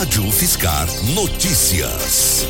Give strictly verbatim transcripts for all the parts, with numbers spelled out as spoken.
Rádio Fiscar Notícias.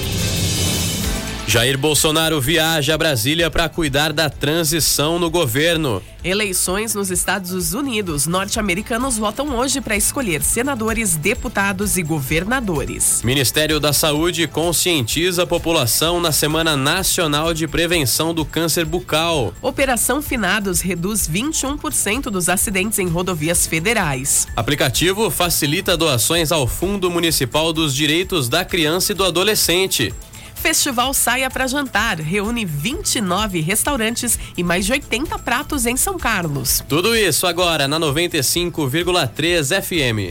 Jair Bolsonaro viaja a Brasília para cuidar da transição no governo. Eleições nos Estados Unidos. Norte-americanos votam hoje para escolher senadores, deputados e governadores. Ministério da Saúde conscientiza a população na Semana Nacional de Prevenção do Câncer Bucal. Operação Finados reduz vinte e um por cento dos acidentes em rodovias federais. Aplicativo facilita doações ao Fundo Municipal dos Direitos da Criança e do Adolescente. Festival Saia para Jantar reúne vinte e nove restaurantes e mais de oitenta pratos em São Carlos. Tudo isso agora na noventa e cinco vírgula três F M.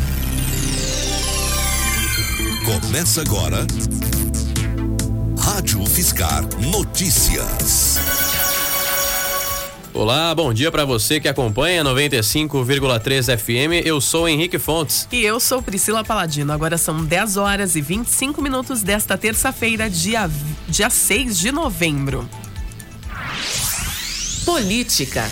Começa agora Rádio Fiscar Notícias. Olá, bom dia para você que acompanha noventa e cinco vírgula três F M. Eu sou Henrique Fontes. E eu sou Priscila Paladino. Agora são dez horas e vinte e cinco minutos desta terça-feira, dia, dia seis de novembro. Política.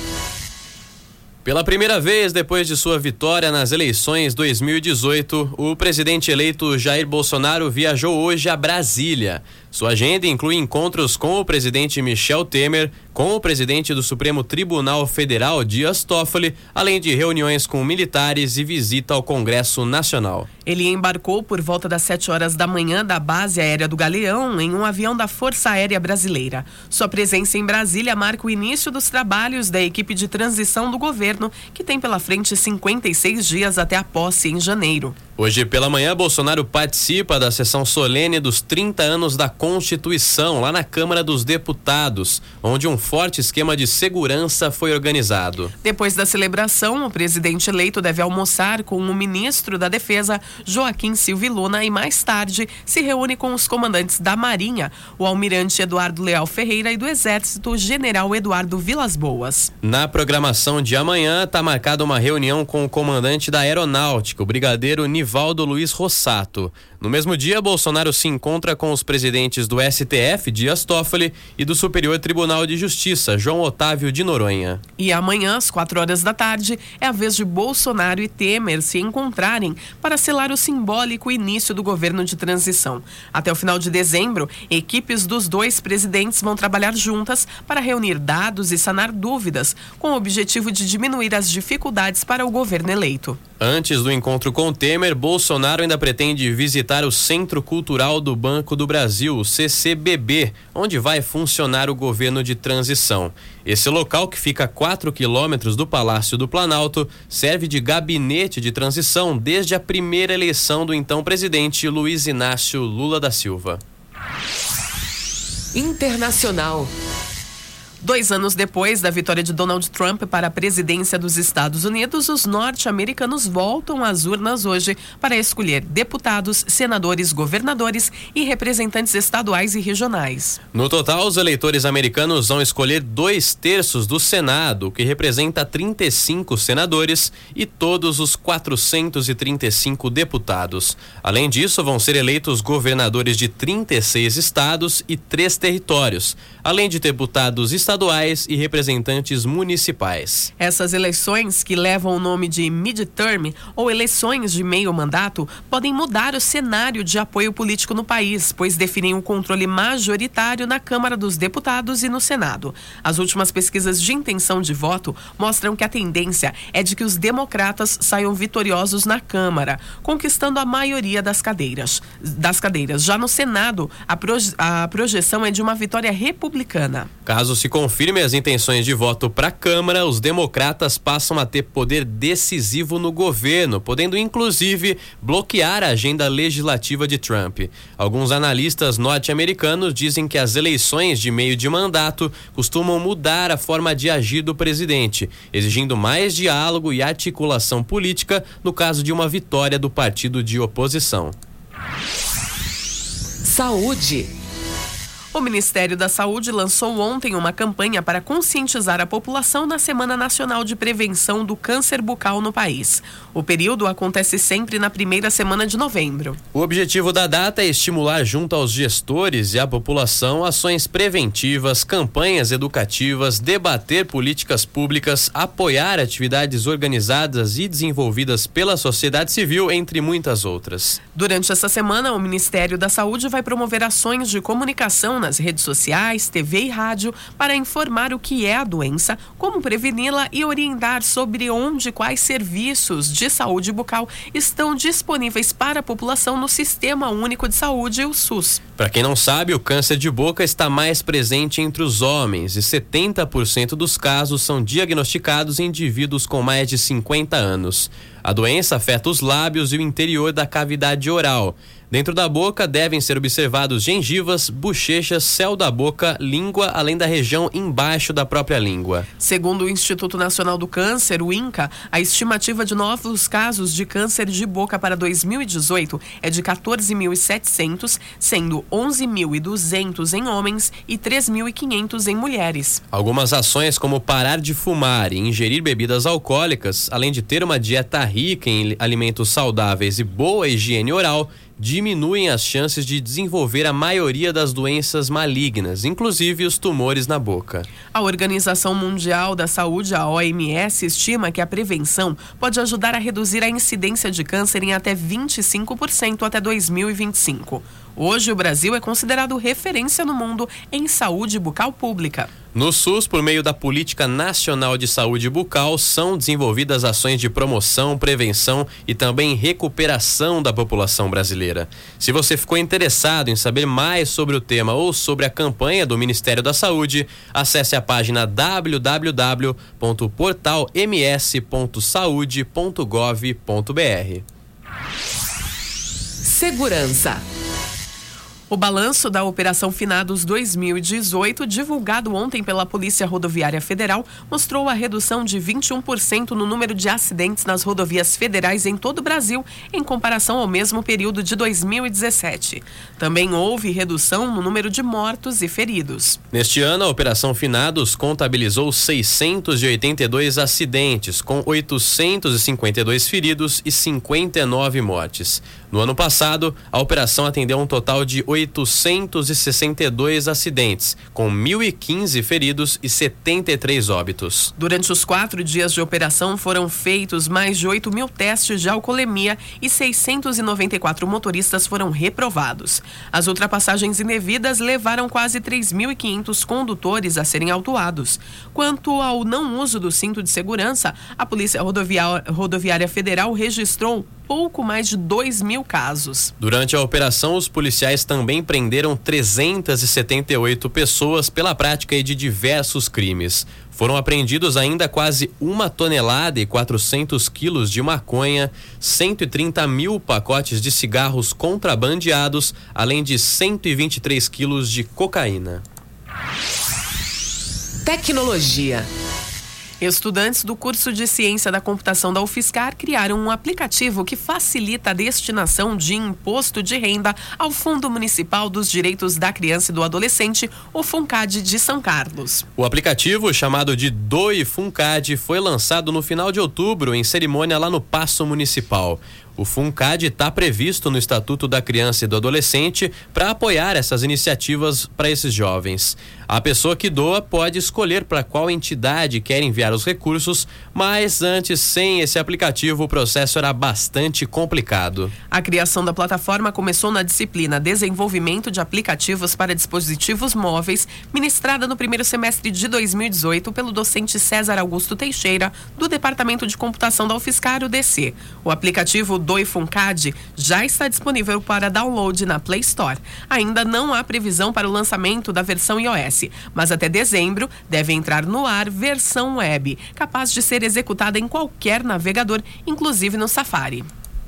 Pela primeira vez depois de sua vitória nas eleições dois mil e dezoito, o presidente eleito Jair Bolsonaro viajou hoje a Brasília. Sua agenda inclui encontros com o presidente Michel Temer, com o presidente do Supremo Tribunal Federal, Dias Toffoli, além de reuniões com militares e visita ao Congresso Nacional. Ele embarcou por volta das sete horas da manhã da base aérea do Galeão em um avião da Força Aérea Brasileira. Sua presença em Brasília marca o início dos trabalhos da equipe de transição do governo, que tem pela frente cinquenta e seis dias até a posse em janeiro. Hoje pela manhã, Bolsonaro participa da sessão solene dos trinta anos da Constituição, lá na Câmara dos Deputados, onde um forte esquema de segurança foi organizado. Depois da celebração, o presidente eleito deve almoçar com o ministro da Defesa, Joaquim Silva e Luna, e mais tarde se reúne com os comandantes da Marinha, o almirante Eduardo Leal Ferreira, e do Exército, o general Eduardo Vilas Boas. Na programação de amanhã, está marcada uma reunião com o comandante da Aeronáutica, o brigadeiro Nivaldo Luiz Rossato. No mesmo dia, Bolsonaro se encontra com os presidentes do S T F, Dias Toffoli, e do Superior Tribunal de Justiça, João Otávio de Noronha. E amanhã, às quatro horas da tarde, é a vez de Bolsonaro e Temer se encontrarem para selar o simbólico início do governo de transição. Até o final de dezembro, equipes dos dois presidentes vão trabalhar juntas para reunir dados e sanar dúvidas, com o objetivo de diminuir as dificuldades para o governo eleito. Antes do encontro com Temer, Bolsonaro ainda pretende visitar o Centro Cultural do Banco do Brasil, o C C B B, onde vai funcionar o governo de transição. Esse local, que fica a quatro quilômetros do Palácio do Planalto, serve de gabinete de transição desde a primeira eleição do então presidente Luiz Inácio Lula da Silva. Internacional. Dois anos depois da vitória de Donald Trump para a presidência dos Estados Unidos, os norte-americanos voltam às urnas hoje para escolher deputados, senadores, governadores e representantes estaduais e regionais. No total, os eleitores americanos vão escolher dois terços do Senado, o que representa trinta e cinco senadores, e todos os quatrocentos e trinta e cinco deputados. Além disso, vão ser eleitos governadores de trinta e seis estados e três territórios, além de deputados estaduais estaduais e representantes municipais. Essas eleições, que levam o nome de midterm ou eleições de meio mandato, podem mudar o cenário de apoio político no país, pois definem o controle majoritário na Câmara dos Deputados e no Senado. As últimas pesquisas de intenção de voto mostram que a tendência é de que os democratas saiam vitoriosos na Câmara, conquistando a maioria das cadeiras. Das cadeiras. Já no Senado, a, proje- a projeção é de uma vitória republicana. Caso se confirme as intenções de voto para a Câmara, os democratas passam a ter poder decisivo no governo, podendo inclusive bloquear a agenda legislativa de Trump. Alguns analistas norte-americanos dizem que as eleições de meio de mandato costumam mudar a forma de agir do presidente, exigindo mais diálogo e articulação política no caso de uma vitória do partido de oposição. Saúde. O Ministério da Saúde lançou ontem uma campanha para conscientizar a população na Semana Nacional de Prevenção do Câncer Bucal no país. O período acontece sempre na primeira semana de novembro. O objetivo da data é estimular junto aos gestores e à população ações preventivas, campanhas educativas, debater políticas públicas, apoiar atividades organizadas e desenvolvidas pela sociedade civil, entre muitas outras. Durante essa semana, o Ministério da Saúde vai promover ações de comunicação nas redes sociais, T V e rádio para informar o que é a doença, como preveni-la e orientar sobre onde e quais serviços de saúde bucal estão disponíveis para a população no Sistema Único de Saúde, o SUS. Para quem não sabe, o câncer de boca está mais presente entre os homens e setenta por cento dos casos são diagnosticados em indivíduos com mais de cinquenta anos. A doença afeta os lábios e o interior da cavidade oral. Dentro da boca devem ser observados gengivas, bochechas, céu da boca, língua, além da região embaixo da própria língua. Segundo o Instituto Nacional do Câncer, o INCA, a estimativa de novos casos de câncer de boca para dois mil e dezoito é de quatorze mil e setecentos, sendo onze mil e duzentos em homens e três mil e quinhentos em mulheres. Algumas ações como parar de fumar e ingerir bebidas alcoólicas, além de ter uma dieta rica em alimentos saudáveis e boa higiene oral, diminuem as chances de desenvolver a maioria das doenças malignas, inclusive os tumores na boca. A Organização Mundial da Saúde, a O M S, estima que a prevenção pode ajudar a reduzir a incidência de câncer em até vinte e cinco por cento até dois mil e vinte e cinco. Hoje, o Brasil é considerado referência no mundo em saúde bucal pública. No SUS, por meio da Política Nacional de Saúde Bucal, são desenvolvidas ações de promoção, prevenção e também recuperação da população brasileira. Se você ficou interessado em saber mais sobre o tema ou sobre a campanha do Ministério da Saúde, acesse a página w w w ponto portal m s ponto saude ponto gov ponto b r. Segurança. O balanço da Operação Finados dois mil e dezoito, divulgado ontem pela Polícia Rodoviária Federal, mostrou a redução de vinte e um por cento no número de acidentes nas rodovias federais em todo o Brasil, em comparação ao mesmo período de dois mil e dezessete. Também houve redução no número de mortos e feridos. Neste ano, a Operação Finados contabilizou seiscentos e oitenta e dois acidentes, com oitocentos e cinquenta e dois feridos e cinquenta e nove mortes. No ano passado, a operação atendeu um total de oitocentos e sessenta e dois acidentes, com mil e quinze feridos e setenta e três óbitos. Durante os quatro dias de operação foram feitos mais de oito mil testes de alcoolemia e seiscentos e noventa e quatro motoristas foram reprovados. As ultrapassagens indevidas levaram quase três mil e quinhentos condutores a serem autuados. Quanto ao não uso do cinto de segurança, a Polícia Rodoviária, Rodoviária Federal registrou pouco mais de dois mil casos. Durante a operação, os policiais também prenderam trezentas e setenta e oito pessoas pela prática de diversos crimes. Foram apreendidos ainda quase uma tonelada e quatrocentos quilos de maconha, cento e trinta mil pacotes de cigarros contrabandeados, além de cento e vinte e três quilos de cocaína. Tecnologia. Estudantes do curso de Ciência da Computação da UFSCar criaram um aplicativo que facilita a destinação de imposto de renda ao Fundo Municipal dos Direitos da Criança e do Adolescente, o FUNCAD de São Carlos. O aplicativo, chamado de Doe FUNCAD, foi lançado no final de outubro em cerimônia lá no Paço Municipal. O FUNCAD está previsto no Estatuto da Criança e do Adolescente para apoiar essas iniciativas para esses jovens. A pessoa que doa pode escolher para qual entidade quer enviar os recursos, mas antes, sem esse aplicativo, o processo era bastante complicado. A criação da plataforma começou na disciplina Desenvolvimento de Aplicativos para Dispositivos Móveis, ministrada no primeiro semestre de dois mil e dezoito pelo docente César Augusto Teixeira, do Departamento de Computação da UFSCar, o D C. O aplicativo Doe FUNCAD já está disponível para download na Play Store. Ainda não há previsão para o lançamento da versão iOS, mas até dezembro deve entrar no ar versão web, capaz de ser executada em qualquer navegador, inclusive no Safari.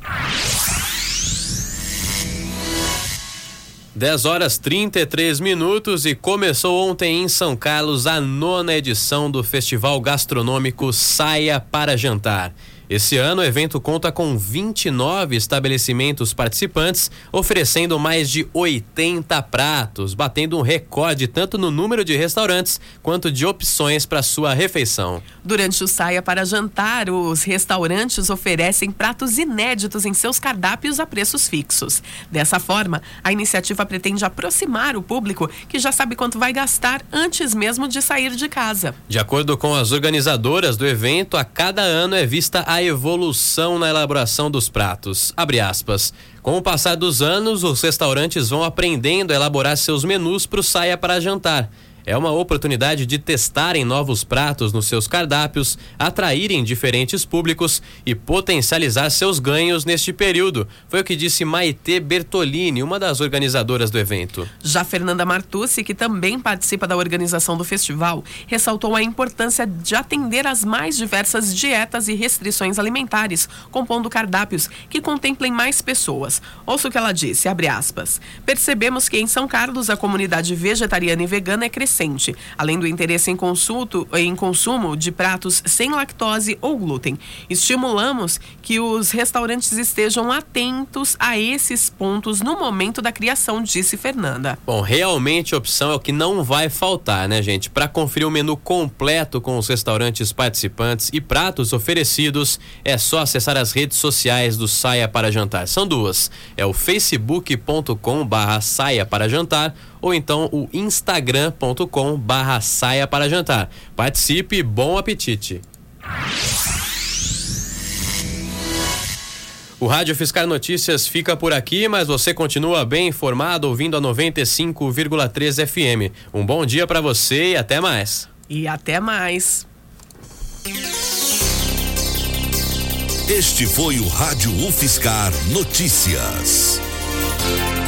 dez horas e trinta e três minutos e começou ontem em São Carlos a nona edição do Festival Gastronômico Saia para Jantar. Esse ano o evento conta com vinte e nove estabelecimentos participantes, oferecendo mais de oitenta pratos, batendo um recorde tanto no número de restaurantes quanto de opções para sua refeição. Durante o Saia para Jantar, os restaurantes oferecem pratos inéditos em seus cardápios a preços fixos. Dessa forma, a iniciativa pretende aproximar o público que já sabe quanto vai gastar antes mesmo de sair de casa. De acordo com as organizadoras do evento, a cada ano é vista a evolução na elaboração dos pratos. Abre aspas. Com o passar dos anos, os restaurantes vão aprendendo a elaborar seus menus para o Saia para Jantar. É uma oportunidade de testarem novos pratos nos seus cardápios, atraírem diferentes públicos e potencializar seus ganhos neste período. Foi o que disse Maite Bertolini, uma das organizadoras do evento. Já Fernanda Martucci, que também participa da organização do festival, ressaltou a importância de atender às mais diversas dietas e restrições alimentares, compondo cardápios que contemplem mais pessoas. Ouça o que ela disse, abre aspas. Percebemos que em São Carlos a comunidade vegetariana e vegana é crescente. Além do interesse em, consulto, em consumo de pratos sem lactose ou glúten. Estimulamos que os restaurantes estejam atentos a esses pontos no momento da criação, disse Fernanda. Bom, realmente a opção é o que não vai faltar, né, gente? Para conferir o menu completo com os restaurantes participantes e pratos oferecidos, é só acessar as redes sociais do Saia para Jantar. São duas, é o facebook ponto com barra saia para jantar ou então o instagram ponto com barra saia para jantar. Participe e bom apetite. O Rádio Fiscar Notícias fica por aqui, mas você continua bem informado ouvindo a noventa e cinco vírgula três F M. Um bom dia para você e até mais. E até mais. Este foi o Rádio UFSCar Notícias.